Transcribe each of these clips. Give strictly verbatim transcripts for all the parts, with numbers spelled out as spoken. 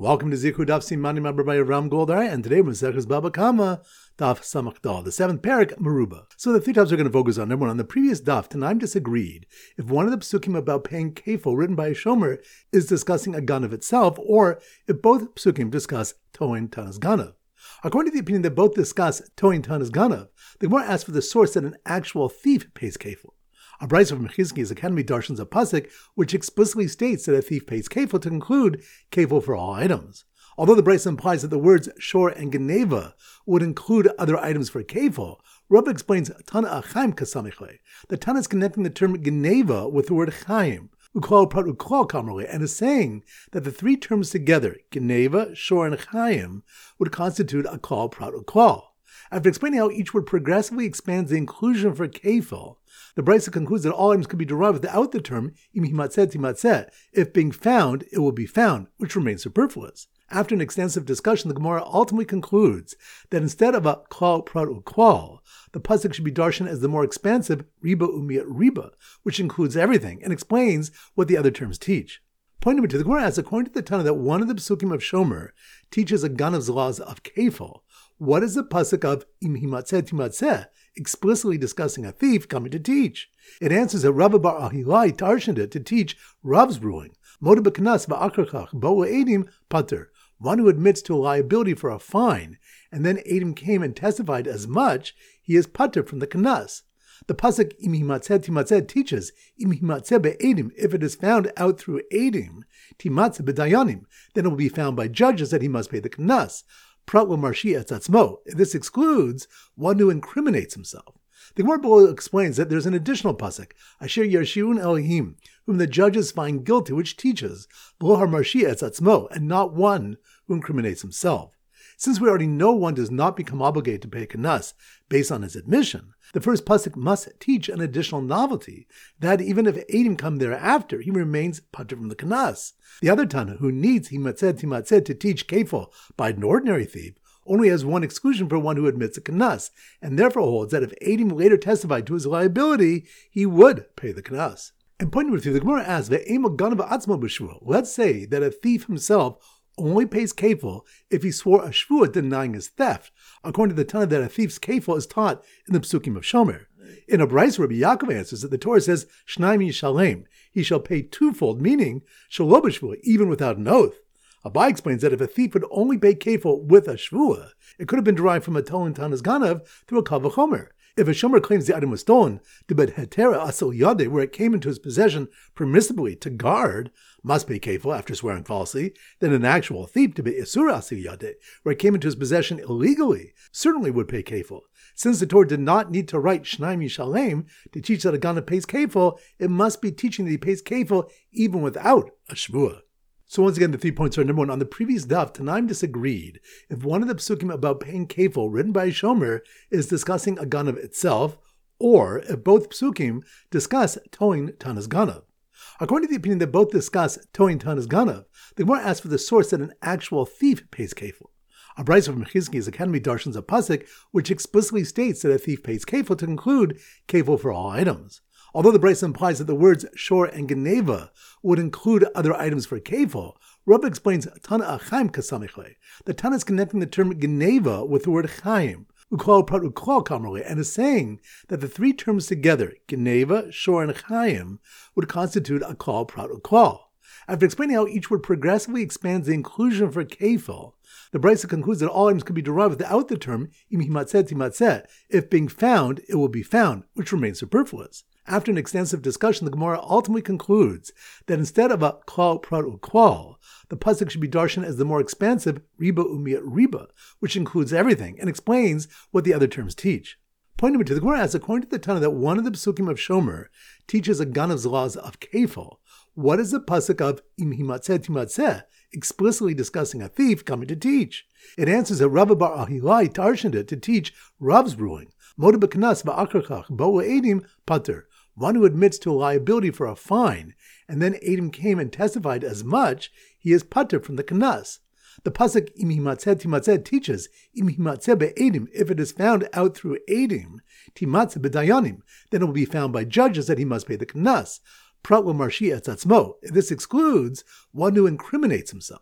Welcome to Zichud Daf Simani Mabar by Ram Goldar, and today we're Maseches Baba Kama Daf Samach Dal, the seventh parak Meruba. So the three topics we're going to focus on. Number one, on the previous Daf, Tanaim disagreed if one of the psukim about paying kefil written by a shomer is discussing a ganav itself, or if both psukim discuss toin tanas ganav. According to the opinion that both discuss toin tanas ganav, the Gemara asks for the source that an actual thief pays kefil. A brayso from Chizki's Academy Darshans a pasuk, which explicitly states that a thief pays kefil to include kefil for all items. Although the brayso implies that the words shor and geneva would include other items for kefil, Rabbi explains Tana achaim kasamichle. The Tana is connecting the term geneva with the word chaim, uklal prat uklal kamrle, and is saying that the three terms together, geneva, shor, and chaim, would constitute a klal prat uklal. After explaining how each word progressively expands the inclusion for kefil, the brayso concludes that all items can be derived without the term im himatzeh timatzeh. If being found, it will be found, which remains superfluous. After an extensive discussion, the Gemara ultimately concludes that instead of a klal prat uklal, the pasuk should be darshan as the more expansive riba umiyat riba, which includes everything and explains what the other terms teach. Point number two, the Gemara asks, according to the Tana that one of the psukim of Shomer teaches a ganav's laws of kefil, what is the pasuk of im himatzeh timatzeh explicitly discussing a thief coming to teach? It answers that Rav bar Ahilai darshaned it to teach Rav's ruling, Moda b'knas va'akrachach bo'u edim pater, one who admits to a liability for a fine, and then edim came and testified as much, he is pater from the knas. The pasuk im himatzeh timatzeh teaches im himatzeh be'edim, if it is found out through edim, timatzeh b'dayanim, then it will be found by judges that he must pay the knas. Prat lo marshi etz atzmo. This excludes one who incriminates himself. The Gemara below explains that there's an additional pasuk, Asher Yarshiun Elohim, whom the judges find guilty, which teaches lo har marshi etz atzmo, and not one who incriminates himself. Since we already know one does not become obligated to pay kanas based on his admission, the first pasuk must teach an additional novelty, that even if edim come thereafter, he remains pater from the kanas. The other Tana, who needs himatzeh timatzeh to teach kefil by an ordinary thief, only has one exclusion for one who admits a kanas, and therefore holds that if edim later testified to his liability, he would pay the kanas. And point number three, the Gemara asks, ve'emel ganav atzmo b'shvuah. Let's say that a thief himself only pays kefil if he swore a shvuah denying his theft, according to the Tana that a thief's kefil is taught in the psukim of Shomer. In a brayso, Rabbi Yaakov answers that the Torah says, Shnaim yishalem, he shall pay twofold, meaning shelo b'shvuah, even without an oath. Abai explains that if a thief would only pay kefil with a shvuah, it could have been derived from a tolen tanas ganav through a kal v'chomer. If a shomer claims the item was stolen, debed hetera asel yade, where it came into his possession permissibly to guard, must pay kefil after swearing falsely, then an actual thief, debed isura asel yade, where it came into his possession illegally, certainly would pay kefil. Since the Torah did not need to write Shnaim Yishalem to teach that a ganav pays kefil, it must be teaching that he pays kefil even without a shvuah. So once again, the three points are: number one, on the previous daf, Tanaim disagreed if one of the psukim about paying kefil written by a shomer is discussing a ganav itself, or if both psukim discuss toin tanas ganav. According to the opinion that both discuss toin tanas ganav, the Gemara asks for the source that an actual thief pays kefil. A brayso from Chizki's Academy Darshans a pasuk, which explicitly states that a thief pays kefil to include kefil for all items. Although the brayso implies that the words shor and geneva would include other items for kefil, Rabbi explains Tana achaim kasamichle. The Tana is connecting the term geneva with the word chaim, uklal prat uklal kamrle, and is saying that the three terms together, geneva, shor, and chaim, would constitute a klal prat uklal. After explaining how each word progressively expands the inclusion for kefil, the brayso concludes that all items can be derived without the term im himatzeh timatzeh. If being found, it will be found, which remains superfluous. After an extensive discussion, the Gemara ultimately concludes that instead of a klal prat uklal, the pasuk should be darshan as the more expansive riba umiyat riba, which includes everything and explains what the other terms teach. Point number two, the Gemara asks, according to the Tana that one of the psukim of Shomer teaches a ganav's laws of kefil, what is the pasuk of im himatzeh timatzeh explicitly discussing a thief coming to teach? It answers that Rav bar Ahilai darshaned it to teach Rav's ruling, Moda b'knas va'akrachach bo'u edim pater, one who admits to a liability for a fine, and then edim came and testified as much, he is pater from the knas. The pasuk im himatzeh timatzeh teaches im himatzeh be'edim, if it is found out through edim, timatzeh b'dayanim, then it will be found by judges that he must pay the knas. Prat lo marshi etz atzmo. This excludes one who incriminates himself.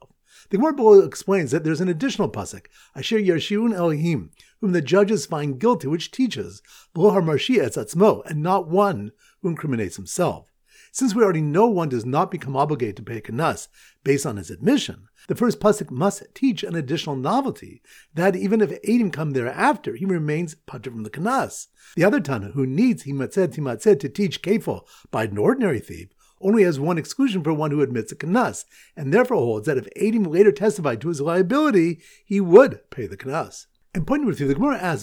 The Gemara below explains that there's an additional pasuk, Asher Yarshiun Elohim, whom the judges find guilty, which teaches, V'lo har marshia etz atzmo, and not one who incriminates himself. Since we already know one does not become obligated to pay a kanas based on his admission, the first pasuk must teach an additional novelty, that even if Eidim come thereafter, he remains patur from the kanas. The other Tana, who needs himatzed timatzed to teach kefil by an ordinary thief, only has one exclusion for one who admits a kanas, and therefore holds that if Eidim later testified to his liability, he would pay the kanas. And pointing with you, the Gemara asks,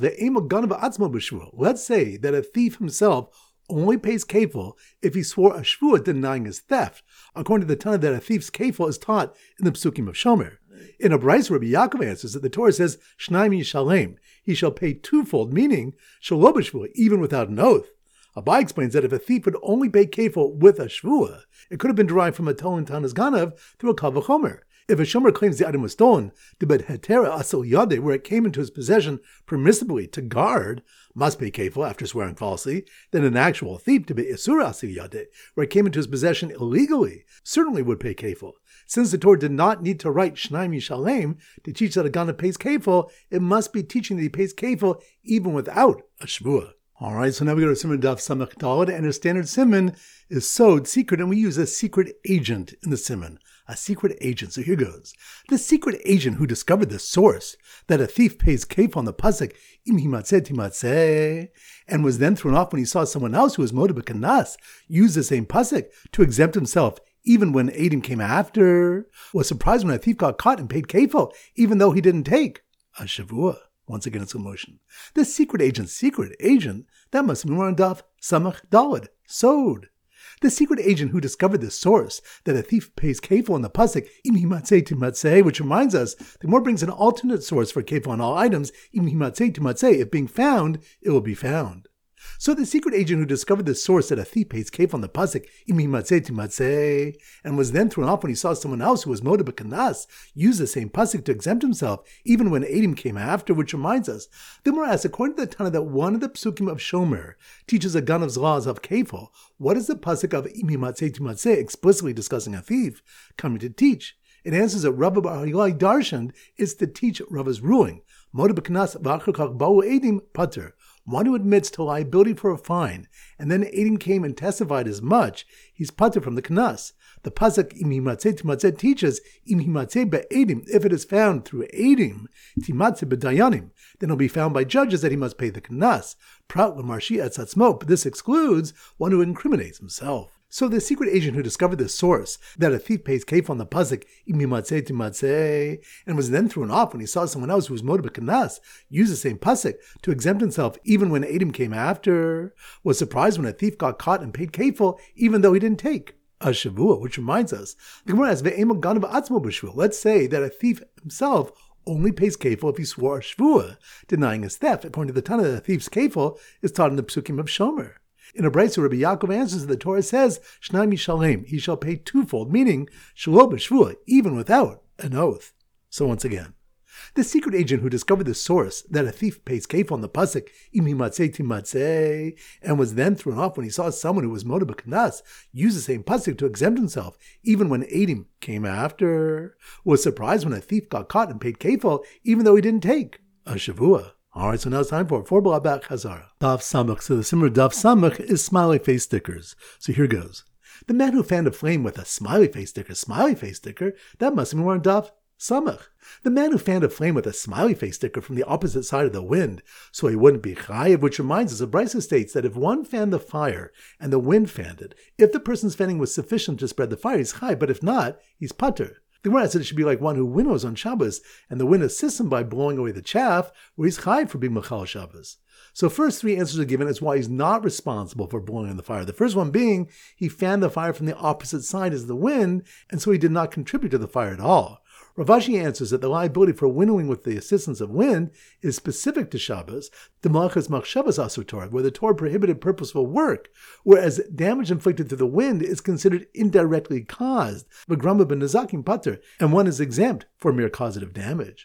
let's say that a thief himself only pays kefil if he swore a shvuah denying his theft, according to the Tana that a thief's kefil is taught in the Psukim of Shomer. In a Brisa, Rabbi Yaakov answers that the Torah says, Shnaim yishalem, he shall pay twofold, meaning, shelo b'shvuah, even without an oath. Abai explains that if a thief would only pay kefil with a shvuah, it could have been derived from a Tolan Tanas Ganav through a Kal V'chomer. If a shomer claims the item was stolen, the hetera asel yade, where it came into his possession permissibly to guard, must pay kefil after swearing falsely, then an actual thief, to be isura asel yade, where it came into his possession illegally, certainly would pay kefil. Since the Torah did not need to write Shnaim Yishalem to teach that a ganav pays kefil, it must be teaching that he pays kefil even without a shvuah. All right, so now we go to Siman Daf Samach Daled, and a standard Siman is sewed secret, and we use a secret agent in the Siman. A secret agent. So here goes. The secret agent who discovered the source that a thief pays kefil on the pasuk im himatzeh timatzeh, and was then thrown off when he saw someone else who was modeh b'kanas use the same pasuk to exempt himself even when Eidim came after, was surprised when a thief got caught and paid kefil even though he didn't take a shavua. Once again, it's a motion. The secret agent, secret agent, that must have been on Daf Samach Daled, sewed. The secret agent who discovered the source that a thief pays kefil on the pasuk im himatzeh timatzeh, which reminds us, the Gemara brings an alternate source for kefil on all items, im himatzeh timatzeh, if being found, it will be found. So the secret agent who discovered the source that a thief pays kefil on the pasuk im himatzeh timatzeh, and was then thrown off when he saw someone else who was modeh b'kanas use the same pasuk to exempt himself, even when Eidim came after, which reminds us, the Gemara asks, according to the Tana that one of the psukim of Shomer teaches a ganav's laws of kefil, what is the pasuk of im himatzeh timatzeh explicitly discussing a thief coming to teach? It answers that Rabba Bar Hilai darshaned is to teach Rabba's ruling, modeh b'kanas v'achar kach ba'u Eidim pater. One who admits to liability for a fine, and then Eidim came and testified as much, he's patur from the kanas. The pasuk im himatzeh timatzeh teaches im himatzeh be'edim, if it is found through Eidim, timatzeh b'dayanim, then it will be found by judges that he must pay the kanas. Prat l'marshi etz atzmo, but this excludes one who incriminates himself. So the secret agent who discovered the source that a thief pays kefil on the pasuk im himatzeh timatzeh, and was then thrown off when he saw someone else who was modeh b'kanas use the same pasuk to exempt himself even when Eidim came after, was surprised when a thief got caught and paid kefil even though he didn't take a shavua, which reminds us, the Gemara asks, ve'ema ganav atzmo b'shvuah. Let's say that a thief himself only pays kefil if he swore a shvuah, denying his theft. According to the Tana, the thief's kefil is taught in the psukim of Shomer. In a Brisa, Rabbi Yaakov answers that the Torah says, Shnaim yishalem, he shall pay twofold, meaning shelo b'shvuah, even without an oath. So once again, the secret agent who discovered the source that a thief pays kefil on the pasuk im himatzeh timatzeh, and was then thrown off when he saw someone who was modeh b'kanas use the same pasuk to exempt himself, even when Eidim came after, was surprised when a thief got caught and paid kefil, even though he didn't take a shavua. All right, so now it's time for four Balabak Chazara. Daf Samach. So the Simmer Daf Samach is smiley face stickers. So here goes. The man who fanned a flame with a smiley face sticker, smiley face sticker, that must have been wearing Daf Samach. The man who fanned a flame with a smiley face sticker from the opposite side of the wind, so he wouldn't be chayiv, which reminds us of Brisa states that if one fanned the fire and the wind fanned it, if the person's fanning was sufficient to spread the fire, he's chayiv, but if not, he's patur. The Gemara said it should be like one who winnows on Shabbos, and the wind assists him by blowing away the chaff, where he's chayiv for being machal Shabbos. So first three answers are given as why he's not responsible for blowing on the fire. The first one being, he fanned the fire from the opposite side as the wind, and so he did not contribute to the fire at all. Rav Ashi answers that the liability for winnowing with the assistance of wind is specific to Shabbos, the malachas machshavas asur Torah, where the Torah prohibited purposeful work, whereas damage inflicted through the wind is considered indirectly caused, v'grama b'nezakim pater, and one is exempt for mere causative damage.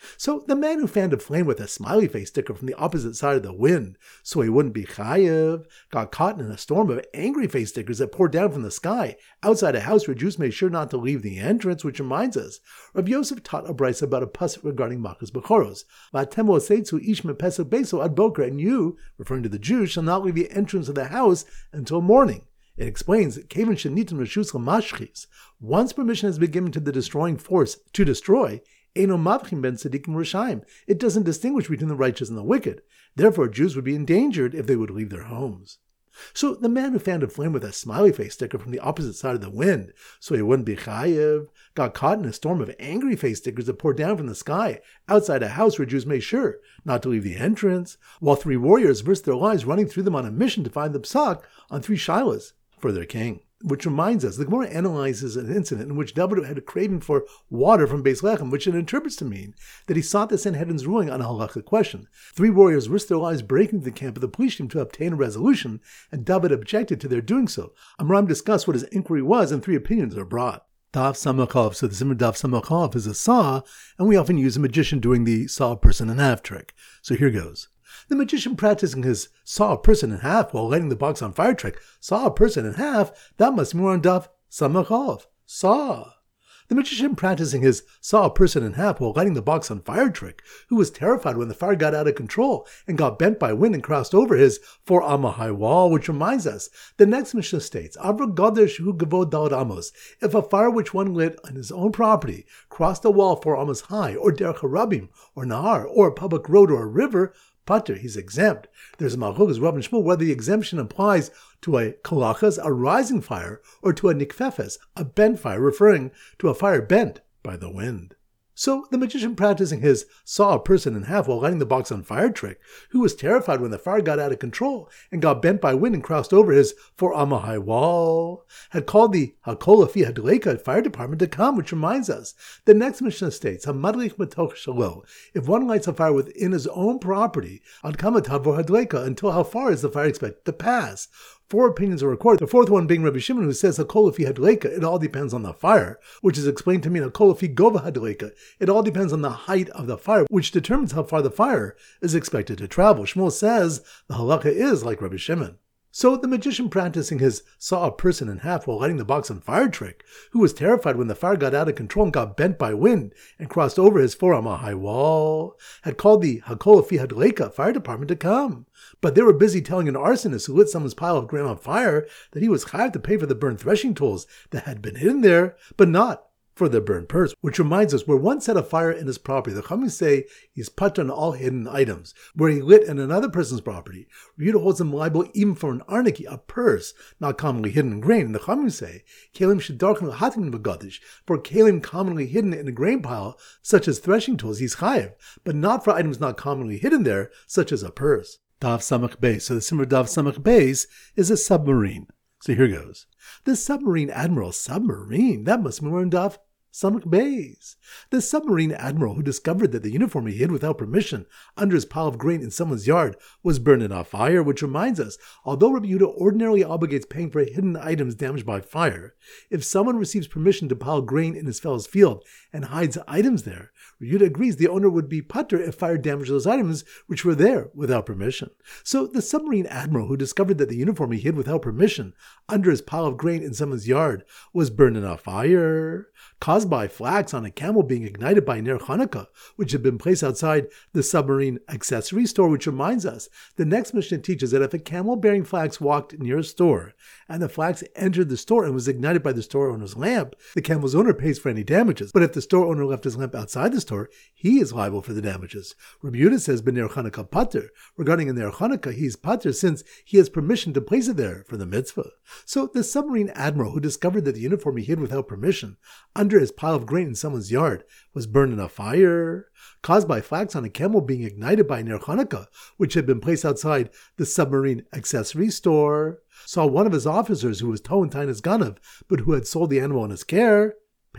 So the man who fanned a flame with a smiley face sticker from the opposite side of the wind, so he wouldn't be chayiv, got caught in a storm of angry face stickers that poured down from the sky outside a house where Jews made sure not to leave the entrance, which reminds us, Rav Yosef taught a brisa about a pasuk regarding Makas Bechoros. V'atem oseitzu ish mepesach beso ad boker, and you, referring to the Jews, shall not leave the entrance of the house until morning. It explains that Kevin Shenitin Reshus Lamashchis, once permission has been given to the destroying force to destroy, Eino Mavchim ben Tzadikim Rishayim. It doesn't distinguish between the righteous and the wicked. Therefore, Jews would be endangered if they would leave their homes. So the man who fanned a flame with a smiley face sticker from the opposite side of the wind, so he wouldn't be chayiv, got caught in a storm of angry face stickers that poured down from the sky outside a house where Jews made sure not to leave the entrance, while three warriors risked their lives running through them on a mission to find the psak on three shilas for their king. Which reminds us, the Gemara analyzes an incident in which David had a craving for water from Beis Lechem, which it interprets to mean that he sought the Sanhedrin's ruling on a halachic question. Three warriors risked their lives breaking into the camp of the police team to obtain a resolution, and David objected to their doing so. Amram discussed what his inquiry was, and three opinions are brought. Daf Samachov, so the Zimmer Daf Samachov is a saw, and we often use a magician doing the saw a person in half trick. So here goes. The magician practicing his saw a person in half while lighting the box on fire trick, saw a person in half, that must be more on Daf Samachov. Saw. The magician practicing his saw a person in half while lighting the box on fire trick, who was terrified when the fire got out of control and got bent by wind and crossed over his four amma high wall, which reminds us, the next Mishnah states, Avra Gader Shehu Gavod Dalad Amos, if a fire which one lit on his own property crossed a wall four amos high, or Derech Harabim, or Nahar, or a public road or a river, Pater, he's exempt. There's a Malchus, Rav and Shmuel, whether the exemption applies to a kalachas, a rising fire, or to a nikfefes, a bent fire, referring to a fire bent by the wind. So the magician practicing his saw a person in half while lighting the box on fire trick, who was terrified when the fire got out of control and got bent by wind and crossed over his four amma high wall, had called the Hakol Afi Hadleika fire department to come, which reminds us, the next Mishnah states, Hamadlich Matoch Shalo, if one lights a fire within his own property, Ad Kama Tavo Hadleika, until how far is the fire expected to pass? Four opinions are recorded, the fourth one being Rabbi Shimon, who says Hakol Afi Hadleika, it all depends on the fire, which is explained to mean Hakol Afi Gova Hadleika, it all depends on the height of the fire, which determines how far the fire is expected to travel. Shmuel says the halacha is like Rabbi Shimon. So the magician practicing his saw a person in half while lighting the box on fire trick, who was terrified when the fire got out of control and got bent by wind and crossed over his four amma high wall, had called the Hakol Afi Hadleika fire department to come. But they were busy telling an arsonist who lit someone's pile of grain on fire that he was chayav to pay for the burned threshing tools that had been hidden there, but not for the burned purse, which reminds us, where one set a fire in his property, the Chachamim say he's put on all hidden items. Where he lit in another person's property, Yehuda holds him liable even for an arniki, a purse, not commonly hidden in grain. And the Chachamim say, Kalim shedarchen l'hatin b'gadish, for kalim commonly hidden in a grain pile, such as threshing tools, he's chayav, but not for items not commonly hidden there, such as a purse. Dav Samach Beis. So the Simmer Dav Samach Beis is a submarine. So here goes. The submarine admiral, submarine, that must be more in Dav Samach Beis. The submarine admiral who discovered that the uniform he hid without permission under his pile of grain in someone's yard was burned in a fire, which reminds us, although Rabbi Yehuda ordinarily obligates paying for hidden items damaged by fire, if someone receives permission to pile grain in his fellow's field and hides items there, Rabbi Yehuda agrees the owner would be pater if fire damaged those items which were there without permission. So the submarine admiral who discovered that the uniform he hid without permission under his pile of grain in someone's yard was burned in a fire, caused by flax on a camel being ignited by Ner Chanukah, which had been placed outside the submarine accessory store, which reminds us, the next Mishnah teaches that if a camel bearing flax walked near a store, and the flax entered the store and was ignited by the store owner's lamp, the camel's owner pays for any damages. But if the store owner left his lamp outside the store, he is liable for the damages. Rabbi Yehuda says, B'ner Chanukah pater. Regarding a Ner Chanukah, he is pater since he has permission to place it there for the mitzvah. So the submarine admiral who discovered that the uniform he hid without permission under his pile of grain in someone's yard was burned in a fire, caused by flax on a camel being ignited by Ner Chanukah, which had been placed outside the submarine accessory store, saw one of his officers who was towing Tainas Ganav, but who had sold the animal in his care,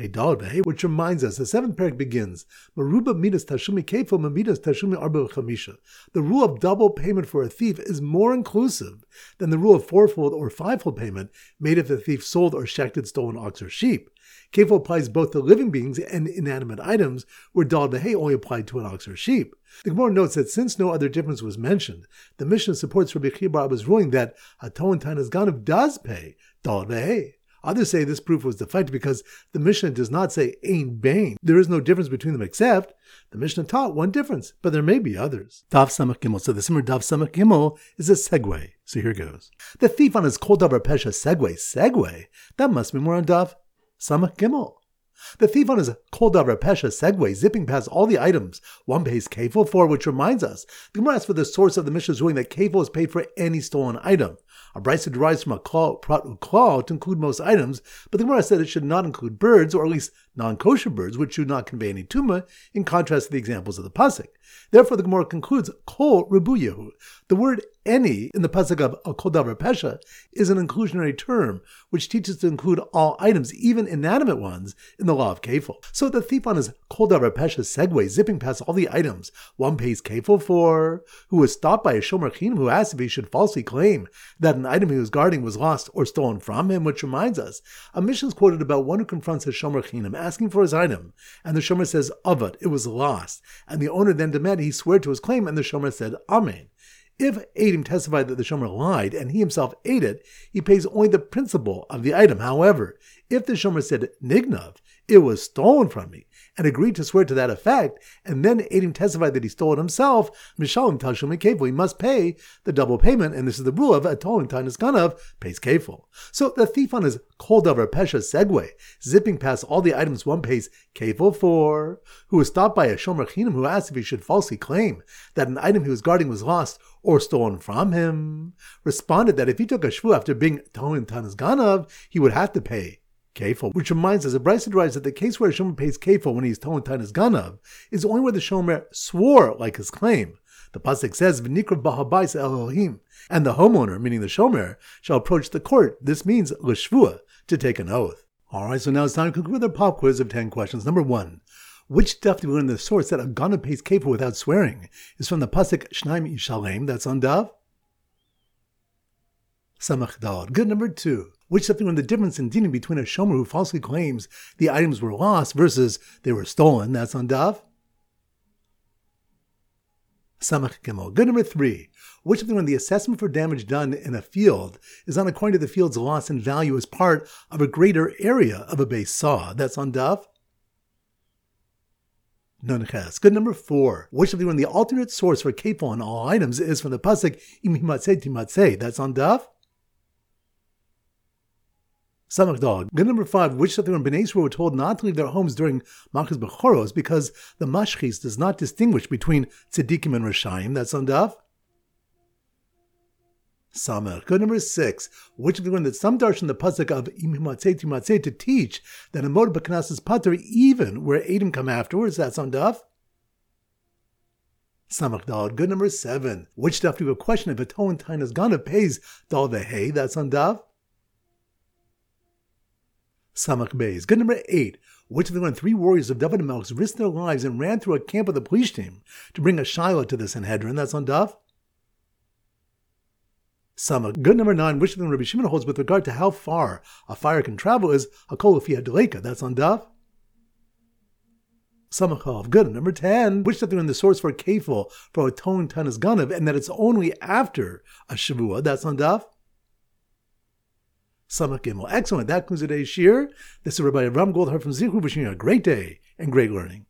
which reminds us, the seventh parak begins, Maruba midas tashumi kefil mamidas tashumi arba chamisha. The rule of double payment for a thief is more inclusive than the rule of fourfold or fivefold payment made if the thief sold or shechted stolen ox or sheep. Kefil applies both to living beings and inanimate items, where Dal Vehe only applied to an ox or sheep. The Gemara notes that since no other difference was mentioned, the Mishnah supports Rabbi Chiya bar Abba's ruling that Haton Tainas Ganav does pay Dal Vehe. Others say this proof was deflected because the Mishnah does not say Ein Bain. There is no difference between them except the Mishnah taught one difference, but there may be others. Daf Samach Gimel. So the Simmer Daf Samach Gimel is a segue. So here goes. The thief on his Kol Davar Pesha segue. Segue? That must be more on Daf Samach Gimel. The thief on his Kol Davar Pesha segue, zipping past all the items one pays kefil for, which reminds us, the Gemara asks for the source of the Mishnah's ruling that kefil is paid for any stolen item. A brisa derives from a klal, prat uklal, to include most items, but the Gemara said it should not include birds, or at least non-kosher birds, which do not convey any tumah, in contrast to the examples of the pasuk. Therefore, the Gemara concludes kol rebuyahu. The word any in the pasuk of Kol Davar Pesha is an inclusionary term, which teaches to include all items, even inanimate ones, in the law of kefil. So the thief on his Kol Davar Pesha segue, zipping past all the items one pays kefil for, who was stopped by a shomer chinim who asked if he should falsely claim that an item he was guarding was lost or stolen from him, which reminds us, a Mishnah is quoted about one who confronts a shomer chinim asking for his item, and the shomer says, Avad, it was lost, and the owner then demanded he swear to his claim, and the shomer said, Amen. If Adim testified that the shomer lied and he himself ate it, he pays only the principal of the item. However, if the shomer said nignav, it was stolen from me, and agreed to swear to that effect, and then Adim testified that he stole it himself, Mishalim Tashum Kefil, he must pay the double payment, and this is the rule of Atolin Tainas Ganav pays Kefil. So the thief on his Kol Davar Pesha segue, zipping past all the items one pays Kefil for, who was stopped by a shomer chinim who asked if he should falsely claim that an item he was guarding was lost or stolen from him, responded that if he took a shvu after being Atolin Tainas Ganav, he would have to pay kefil, which reminds us, the brisa derives that the case where a shomer pays kefil when he is told Tainas Ganav is only where the shomer swore like his claim. The pasuk says, "V'nikrav b'habais Elohim," and the homeowner, meaning the shomer, shall approach the court. This means l'shvua, to take an oath. All right, so now it's time to conclude our pop quiz of ten questions. Number one. Which stuff do we learn the source that a ganav pays kefil without swearing is from the pasuk Shnaim Yishalem, that's on Dav Samach Dalad. Good. Number two. Which stuff do we learn the difference in dinim between a shomer who falsely claims the items were lost versus they were stolen, that's on Dav Samach Gimel. Good. Number three. Which of them, when the assessment for damage done in a field is done according to the field's loss in value as part of a greater area of a base saw, that's on Dav Nunches. Good. Number four. Which of them, when the alternate source for kefil on all items is from the pasuk Im himatzeh timatzeh, that's on Dav Samach Dog. Good. Number five. Which of them, when Bnei Yisrael were told not to leave their homes during Malchus Bechoros because the Mashchis does not distinguish between tzaddikim and rashayim, that's on Dav Samach. Good. Number six. Which of them, that some darshan the pasuk of Im himatzeh timatzeh to teach that a mod b'knas is pater even where Adam come afterwards, that's on Dav Samach Dal. Good. Number seven. Which stuff do we have a question if a Toan Tainas Ganav pays Dal Vehe, that's on Dav Samach Beis. Good. Number eight. Which of the when three warriors of David and Melch risked their lives and ran through a camp of the police team to bring a Shiloh to the Sanhedrin, that's on Dav Samach. Good. Number nine. Which of them Rabbi Shimon holds with regard to how far a fire can travel is Hakol Lefi Hadleika, that's on Dav Samach. Good. Number ten. Which of them in the source for kefil for a Toan Tainas Ganav and that it's only after a Shavua, that's on Dav Samach Gimel. Excellent. That concludes today's shir. This is Rabbi Avram Goldhar from Zichru, wishing you a great day and great learning.